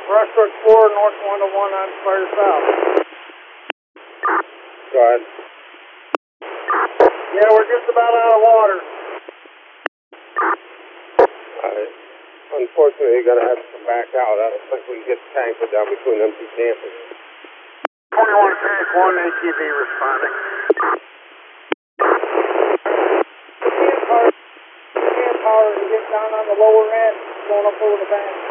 Brushwood 4, north 101 on Fire South. Go ahead. Yeah, we're just about out of water. Unfortunately, you're going to have to come back out. I don't think we can get the tanker down between them two campers. 21 tank 1, ATV responding. Manpower to get down on the lower end, going up over the bank.